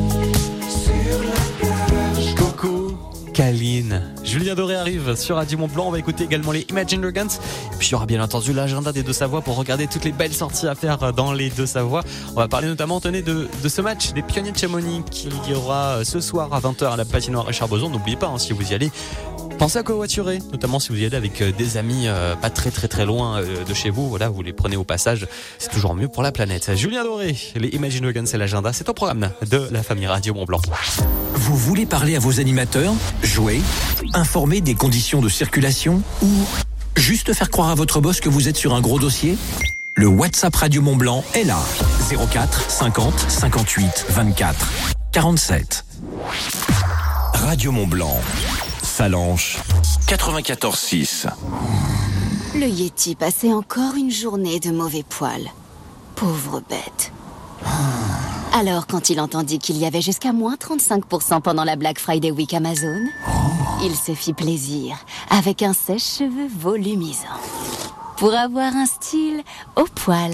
Coucou Kaline. Julien Doré arrive sur Radio Mont-Blanc. On va écouter également les Imagine Dragons. Et puis il y aura bien entendu l'agenda des Deux-Savoie pour regarder toutes les belles sorties à faire dans les Deux-Savoie. On va parler notamment, tenez, de, de ce match des Pionniers de Chamonix qui y aura ce soir à vingt heures à la patinoire Richard Boson. N'oubliez pas, hein, si vous y allez, pensez à covoiturer, notamment si vous y allez avec des amis euh, pas très très très loin euh, de chez vous. Voilà, vous les prenez au passage, c'est toujours mieux pour la planète. Julien Doré, les Imagine Dragons, c'est l'agenda, c'est au programme de la famille Radio Mont-Blanc. Vous voulez parler à vos animateurs, jouer, informer des conditions de circulation ou juste faire croire à votre boss que vous êtes sur un gros dossier? Le WhatsApp Radio Mont-Blanc est là. zéro quatre cinquante cinquante-huit vingt-quatre quarante-sept. Radio Mont-Blanc. Salanches quatre-vingt-quatorze six. Le Yeti passait encore une journée de mauvais poil. Pauvre bête. Alors, quand il entendit qu'il y avait jusqu'à moins trente-cinq pour cent pendant la Black Friday Week Amazon, il se fit plaisir avec un sèche-cheveux volumisant pour avoir un style au poil.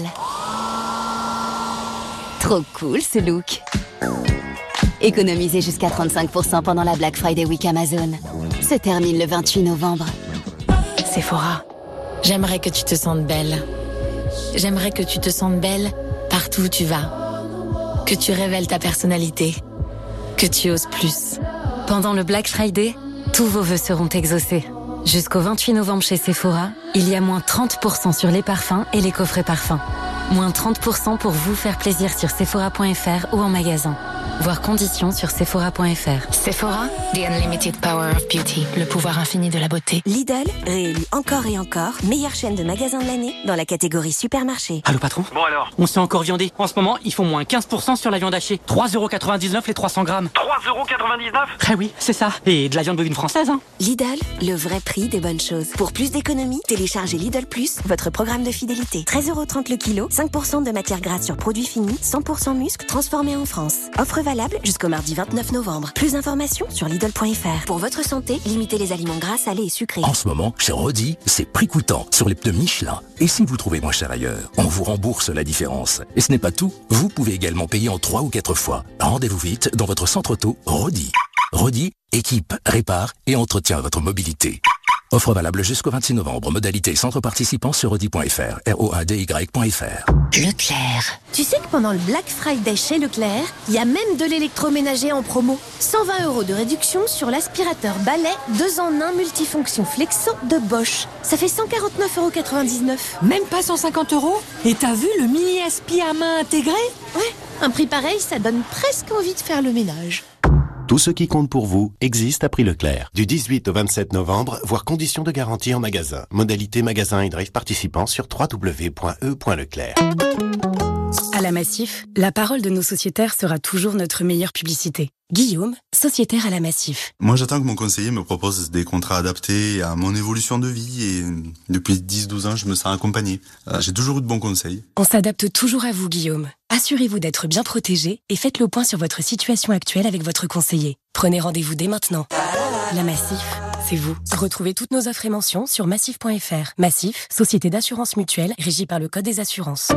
Trop cool ce look. Économisez jusqu'à trente-cinq pour cent pendant la Black Friday Week Amazon. Se termine le vingt-huit novembre. Sephora, j'aimerais que tu te sentes belle. J'aimerais que tu te sentes belle partout où tu vas. Que tu révèles ta personnalité. Que tu oses plus. Pendant le Black Friday, tous vos vœux seront exaucés. Jusqu'au vingt-huit novembre chez Sephora, il y a moins trente pour cent sur les parfums et les coffrets parfums. Moins trente pour cent pour vous faire plaisir sur Sephora point F R ou en magasin. Voir conditions sur Sephora point F R. Sephora, the unlimited power of beauty, le pouvoir infini de la beauté. Lidl, réélu encore et encore, meilleure chaîne de magasins de l'année dans la catégorie supermarché. Allô patron? Bon alors? On s'est encore viandé. En ce moment, ils font moins quinze pour cent sur la viande hachée. trois euros quatre-vingt-dix-neuf les trois cents grammes. trois euros quatre-vingt-dix-neuf? Ah oui, c'est ça. Et de la viande bovine française, hein. Lidl, le vrai prix des bonnes choses. Pour plus d'économies, téléchargez Lidl Plus, votre programme de fidélité. treize euros trente le kilo, cinq pour cent de matière grasse sur produits finis, cent pour cent muscles transformés en France. Offre valable jusqu'au mardi vingt-neuf novembre. Plus d'informations sur Lidl point F R. Pour votre santé, limitez les aliments gras, salés et sucrés. En ce moment, chez Rodi, c'est prix coûtant sur les pneus Michelin. Et si vous trouvez moins cher ailleurs, on vous rembourse la différence. Et ce n'est pas tout, vous pouvez également payer en trois ou quatre fois. Rendez-vous vite dans votre centre auto Rodi. Rodi, équipe, répare et entretient votre mobilité. Offre valable jusqu'au vingt-six novembre. Modalité centre participant sur audi point f r. R O A D Y point f r. Leclerc. Tu sais que pendant le Black Friday chez Leclerc, il y a même de l'électroménager en promo. cent vingt euros de réduction sur l'aspirateur balai deux en un multifonction flexo de Bosch. Ça fait cent quarante-neuf euros quatre-vingt-dix-neuf. Même pas cent cinquante euros? Et t'as vu le mini aspi à main intégré? Ouais, un prix pareil, ça donne presque envie de faire le ménage. Tout ce qui compte pour vous existe à prix Leclerc. Du dix-huit au vingt-sept novembre, voire conditions de garantie en magasin. Modalité magasin et drive participants sur w w w point e point leclerc. À la Massif, la parole de nos sociétaires sera toujours notre meilleure publicité. Guillaume, sociétaire à la Massif. Moi, j'attends que mon conseiller me propose des contrats adaptés à mon évolution de vie et depuis dix douze ans, je me sens accompagné. J'ai toujours eu de bons conseils. On s'adapte toujours à vous, Guillaume. Assurez-vous d'être bien protégé et faites le point sur votre situation actuelle avec votre conseiller. Prenez rendez-vous dès maintenant. La Massif, c'est vous. Retrouvez toutes nos offres et mentions sur massif point f r. Massif, société d'assurance mutuelle régie par le Code des assurances.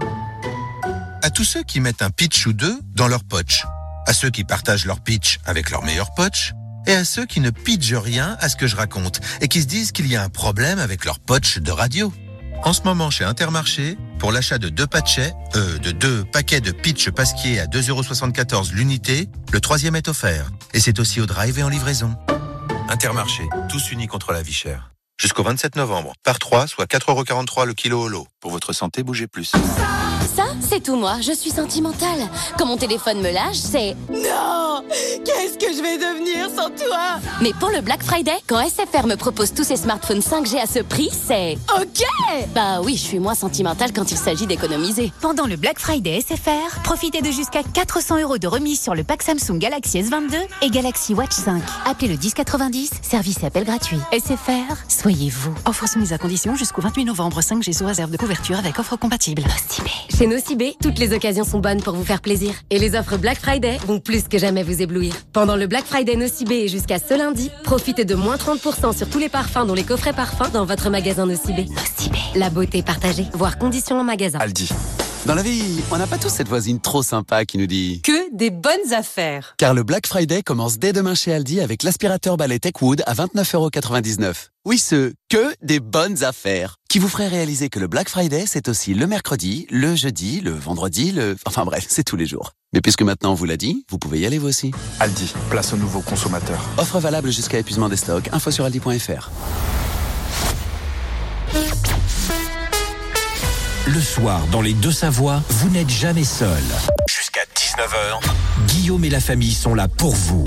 À tous ceux qui mettent un pitch ou deux dans leur potch, à ceux qui partagent leur pitch avec leur meilleur potch, et à ceux qui ne pitchent rien à ce que je raconte et qui se disent qu'il y a un problème avec leur potch de radio. En ce moment, chez Intermarché, pour l'achat de deux patchets, euh, de deux paquets de pitch pasquier à deux euros soixante-quatorze l'unité, le troisième est offert. Et c'est aussi au drive et en livraison. Intermarché, tous unis contre la vie chère. Jusqu'au vingt-sept novembre. Par trois, soit quatre euros quarante-trois le kilo au lot. Pour votre santé, bougez plus. Ça, c'est tout moi, je suis sentimentale. Quand mon téléphone me lâche, c'est... Non! Qu'est-ce que je vais devenir sans toi? Mais pour le Black Friday, quand S F R me propose tous ses smartphones cinq G à ce prix, c'est... Ok! Bah oui, je suis moins sentimentale quand il s'agit d'économiser. Pendant le Black Friday S F R, profitez de jusqu'à quatre cents euros de remise sur le pack Samsung Galaxy S vingt-deux et Galaxy Watch cinq. Appelez le dix quatre-vingt-dix, service et appel gratuit. S F R, soyez vous. Offre soumise à condition jusqu'au vingt-huit novembre. cinq G sous réserve de couverture avec offre compatible. Nocibé. Chez Nocibé, toutes les occasions sont bonnes pour vous faire plaisir. Et les offres Black Friday vont plus que jamais vous éblouir. Pendant le Black Friday Nocibé et jusqu'à ce lundi, profitez de moins trente pour cent sur tous les parfums, dont les coffrets parfums dans votre magasin Nocibé. Nocibé. La beauté partagée. Voir conditions en magasin. Aldi. Dans la vie, on n'a pas tous cette voisine trop sympa qui nous dit Que des bonnes affaires. Car le Black Friday commence dès demain chez Aldi avec l'aspirateur balai Techwood à vingt-neuf euros quatre-vingt-dix-neuf. Oui, ce que des bonnes affaires qui vous ferait réaliser que le Black Friday, c'est aussi le mercredi, le jeudi, le vendredi, le... Enfin bref, c'est tous les jours. Mais puisque maintenant on vous l'a dit, vous pouvez y aller vous aussi. Aldi, place aux nouveaux consommateurs. Offre valable jusqu'à épuisement des stocks. Info sur aldi point f r. Le soir, dans les Deux-Savoies, vous n'êtes jamais seul. Jusqu'à dix-neuf heures, Guillaume et la famille sont là pour vous.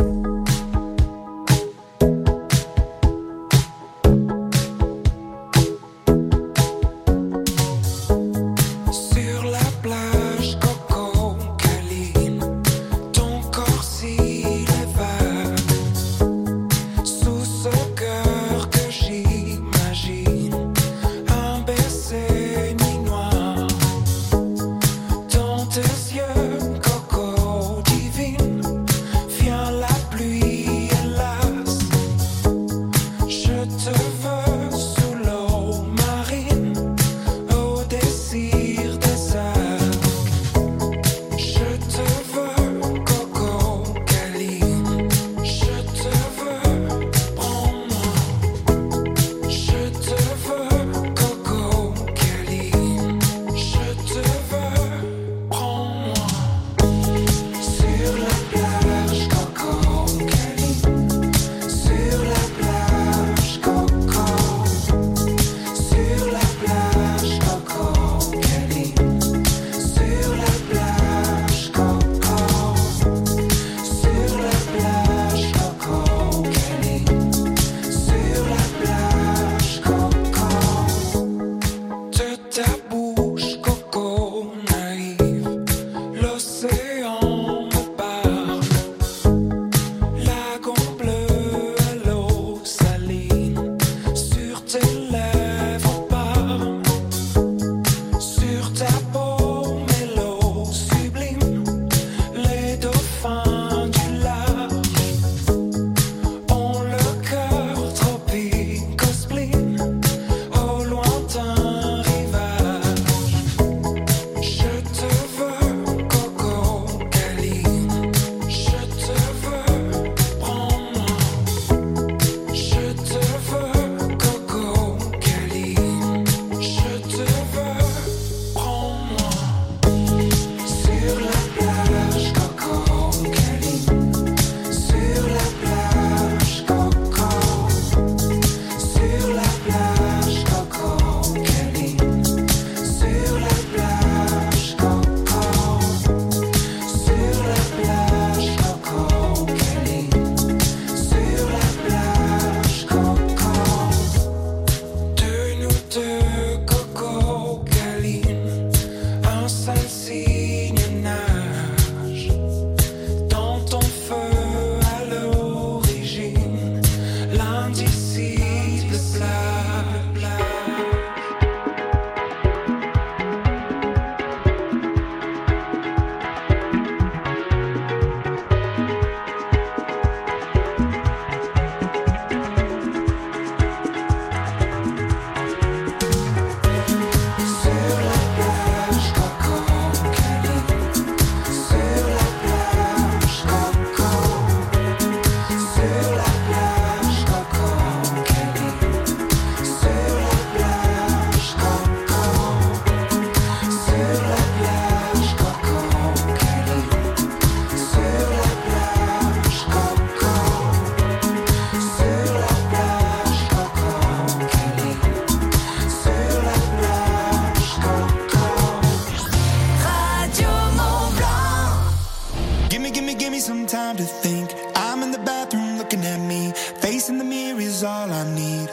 time to think. I'm in the bathroom looking at me. Facing the mirror is all I need.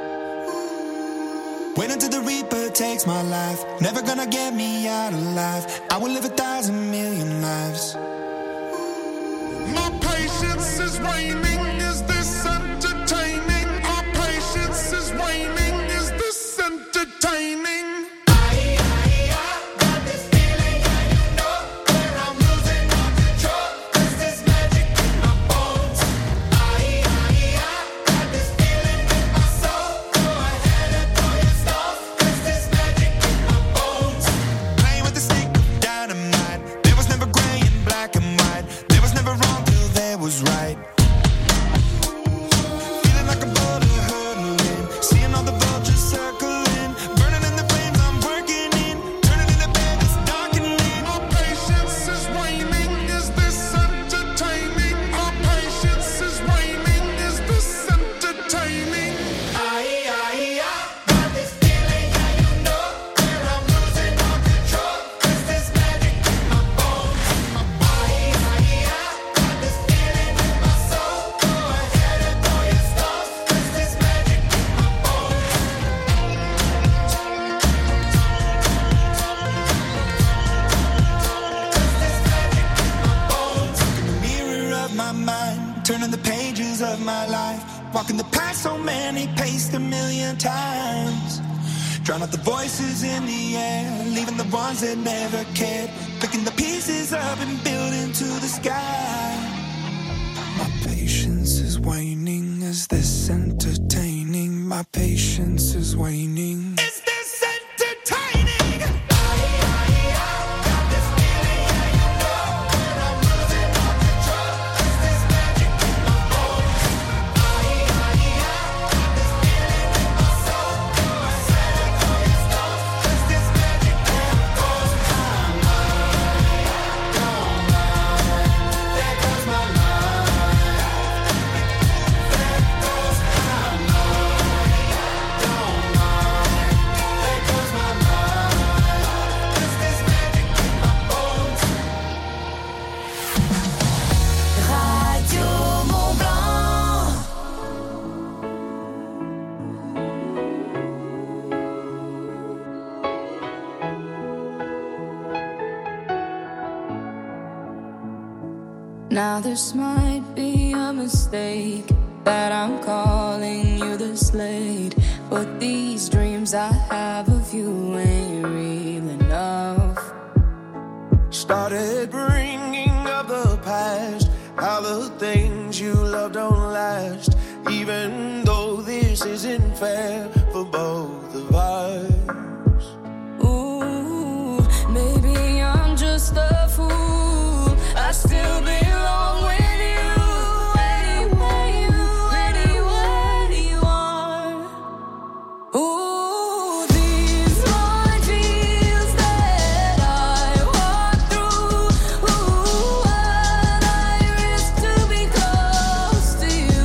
Wait until the Reaper takes my life. Never gonna get me out alive. I will live a thousand million lives. My patience is waning. Is this entertaining? Our patience is waning. Is this entertaining? Turning the pages of my life, walking the path so many paced a million times. Drown out the voices in the air, leaving the ones that never cared. Picking the pieces up and building to the sky. My patience is waning. Is this entertaining? My patience is waning. Is this entertaining? Now this might be a mistake that I'm calling you this late, but these dreams I have of you ain't real enough. Started bringing up the past, how the things you love don't last, even though this isn't fair for both of us. Ooh, maybe I'm just a fool. I still belong with you, anywhere you, anywhere you are. Ooh, these minefields that I walk through. Ooh, what I risk to be close to you.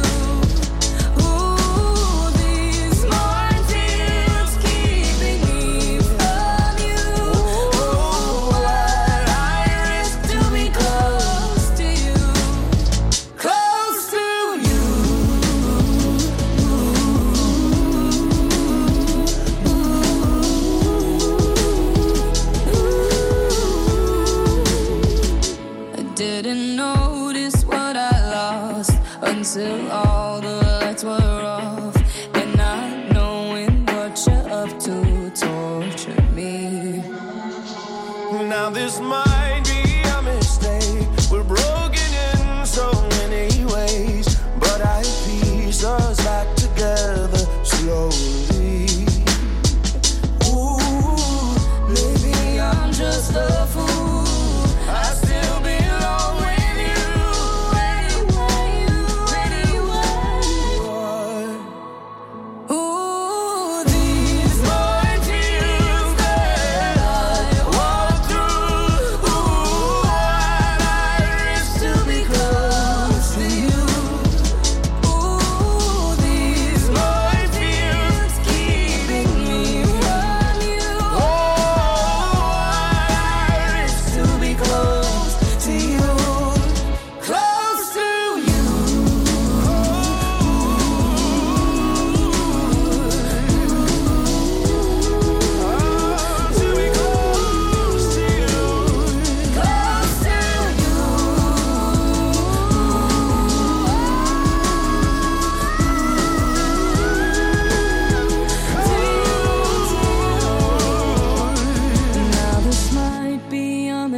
Ooh, these minefields keeping me from you. Ooh, what I risk to be close to you, close to you. I didn't notice what I lost until all the lights were off, and not knowing what you're up to tortured me. Now this might be a mistake. We're broken in so many ways, but I piece us back together slowly. Ooh, maybe I'm just a fool. I still belong with you, anywhere you, anywhere you are. Ooh, these minefields that I walk through. Ooh,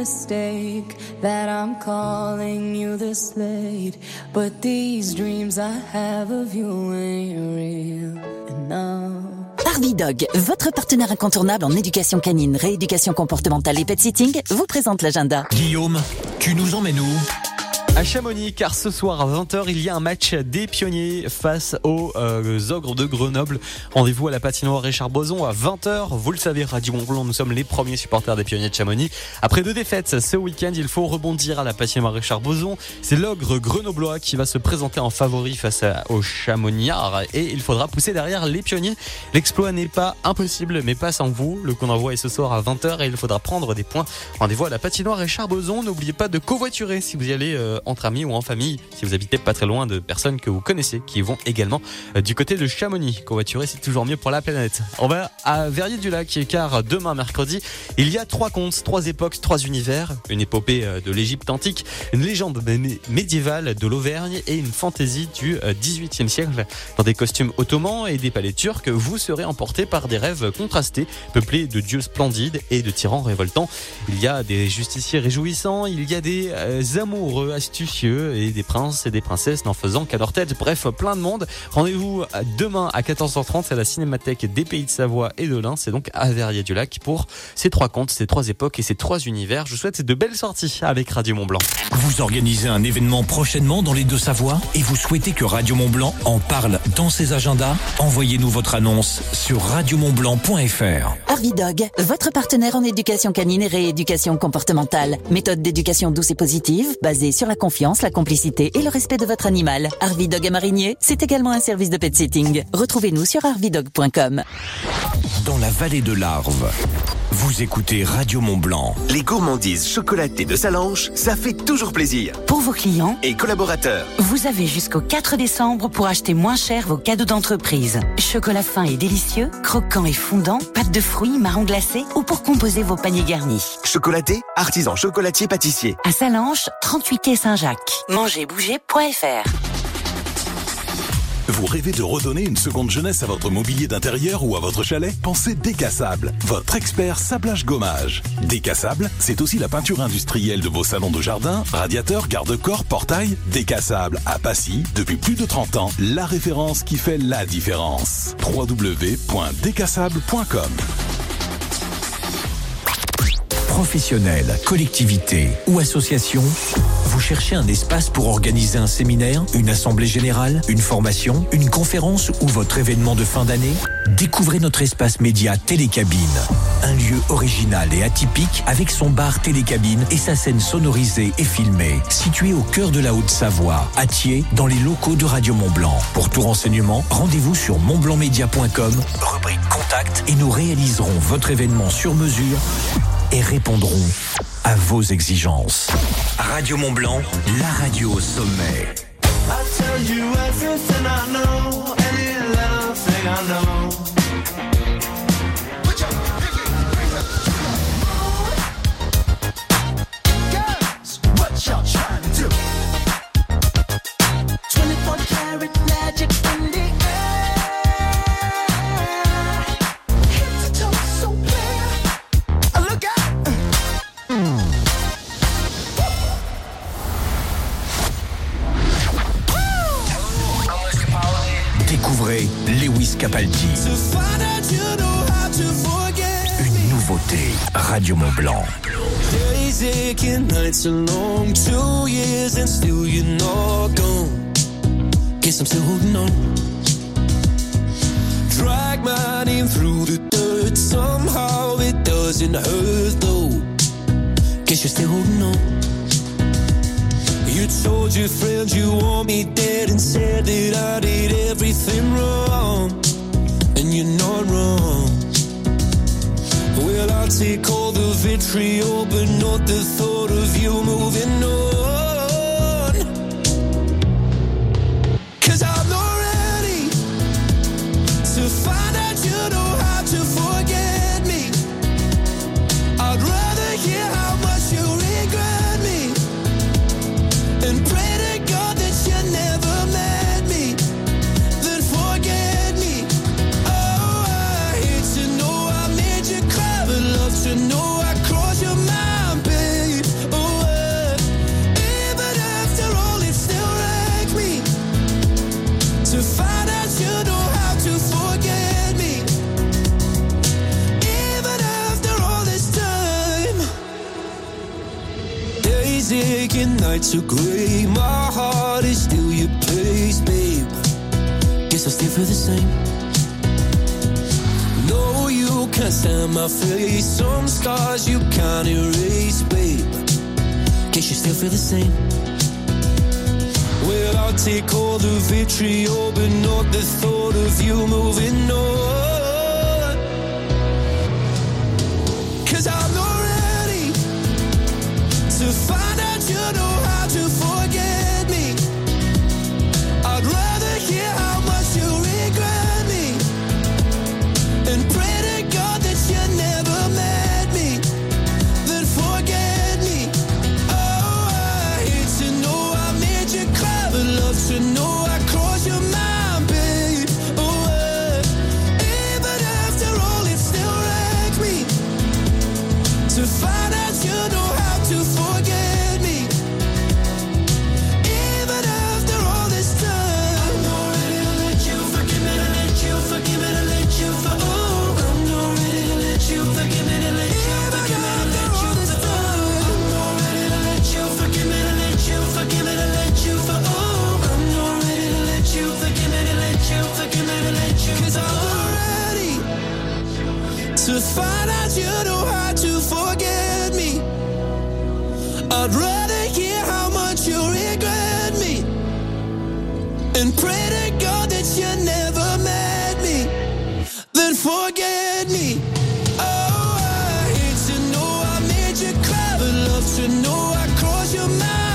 mistake that I'm calling you this late. But these dreams I have of you ain't real enough. Arvidog, votre partenaire incontournable en éducation canine, rééducation comportementale et pet-sitting, vous présente l'agenda. Guillaume, tu nous emmènes où ? À Chamonix, car ce soir à vingt heures, il y a un match des pionniers face aux euh, ogres de Grenoble. Rendez-vous à la patinoire Richard Boson à vingt heures. Vous le savez, Radio Mont-Blanc, nous sommes les premiers supporters des pionniers de Chamonix. Après deux défaites ce week-end, il faut rebondir à la patinoire Richard Boson. C'est l'ogre grenoblois qui va se présenter en favori face à, aux Chamoniards et il faudra pousser derrière les pionniers. L'exploit n'est pas impossible, mais pas sans vous. Le coup d'envoi est ce soir à vingt heures et il faudra prendre des points. Rendez-vous à la patinoire Richard Boson. N'oubliez pas de covoiturer si vous y allez euh, entre amis ou en famille, si vous habitez pas très loin de personnes que vous connaissez qui vont également euh, du côté de Chamonix. Covoiturer, c'est toujours mieux pour la planète. On va à Verrier-du-Lac car demain mercredi, il y a trois contes, trois époques, trois univers, une épopée euh, de l'Égypte antique, une légende mé- médiévale de l'Auvergne et une fantaisie du euh, dix-huitième siècle. Dans des costumes ottomans et des palais turcs, vous serez emporté par des rêves contrastés, peuplés de dieux splendides et de tyrans révoltants. Il y a des justiciers réjouissants, il y a des euh, amoureux astucieux et des princes et des princesses n'en faisant qu'à leur tête. Bref, plein de monde. Rendez-vous demain à quatorze heures trente à la Cinémathèque des Pays de Savoie et de l'Ain. C'est donc à Verrier-du-Lac pour ces trois contes, ces trois époques et ces trois univers. Je vous souhaite de belles sorties avec Radio Mont-Blanc. Vous organisez un événement prochainement dans les Deux-Savoies et vous souhaitez que Radio Mont-Blanc en parle dans ses agendas ? Envoyez-nous votre annonce sur radio mont blanc point f r. Arvidog, votre partenaire en éducation canine et rééducation comportementale. Méthode d'éducation douce et positive, basée sur la confiance, la complicité et le respect de votre animal. Arvidog à Marigné, c'est également un service de pet-sitting. Retrouvez-nous sur arvidog point com. Dans la vallée de l'Arve, vous écoutez Radio Mont-Blanc. Les gourmandises chocolatées de Salanches, ça fait toujours plaisir. Pour vos clients et collaborateurs, vous avez jusqu'au quatre décembre pour acheter moins cher vos cadeaux d'entreprise. Chocolat fin et délicieux, croquant et fondant, pâte de fruits, marron glacé ou pour composer vos paniers garnis. Chocolaté, artisan chocolatier pâtissier. À Salanches, trente-huit quai Saint-Jacques. mangez bouger point f r. Vous rêvez de redonner une seconde jeunesse à votre mobilier d'intérieur ou à votre chalet ? Pensez Décassable, votre expert sablage gommage. Décassable, c'est aussi la peinture industrielle de vos salons de jardin, radiateurs, garde-corps, portails. Décassable à Passy, depuis plus de trente ans, la référence qui fait la différence. w w w point décassable point com. Professionnels, collectivités ou associations, vous cherchez un espace pour organiser un séminaire, une assemblée générale, une formation, une conférence ou votre événement de fin d'année ? Découvrez notre espace média Télécabine. Un lieu original et atypique avec son bar Télécabine et sa scène sonorisée et filmée. Situé au cœur de la Haute-Savoie, à Thiers, dans les locaux de Radio Mont-Blanc. Pour tout renseignement, rendez-vous sur mont blanc média point com, rubrique Contact, et nous réaliserons votre événement sur mesure et répondrons à vos exigences. Radio Mont-Blanc, la radio au sommet. Découvrez Lewis Capaldi. Une nouveauté, Radio Mont-Blanc. Days aching, nights are long, two years and still you're not gone. Guess I'm still holding on. Drag my name through the dirt, somehow it doesn't hurt though. Guess you're still holding on. You told your friends you want me dead and said that I did everything wrong. And you're not wrong. Well, I'll take all the vitriol, but not the thought of you moving on. 'Cause I'm not ready to find out you know how to forget me. I'd rather hear how much you regret me and pray to God that you never met me, then forget me. Oh, I hate to know I made you cry, but love to know I crossed your mind, babe. Days aching, nights are grey. My heart is still your place, babe. Guess I'll still feel the same. No, you can't stand my face. Some scars you can't erase, babe. Guess you still feel the same. Well, I'll take all the vitriol, but not the thought of you moving on. 'Cause I'm not ready to find out you know how to forget me. I'd rather hear how much you regret me and pray to God that you never met me, then forget me. Oh, I hate to know I made you cry, but love to know I crossed your mind, babe. Oh, uh, even after all, it still wrecks me to find out you know how to forget me. Even after all this time, I'm not ready to let you forgive me, to let you forgive me, to let you for oh, I'm not ready to let you forgive me, to let you forgive me, to let you for oh, I'm not ready to let you forgive me, to let you forgive me, to let you for oh, I'm not ready to let you forgive me, to let you forgive me, to let you 'cause I'm not ready to find out you know how to forget me. I'd rather hear how much you regret me and pray to God that you never met me, then forget me. Oh, I hate to know I made you cry, but love to know I crossed your mind.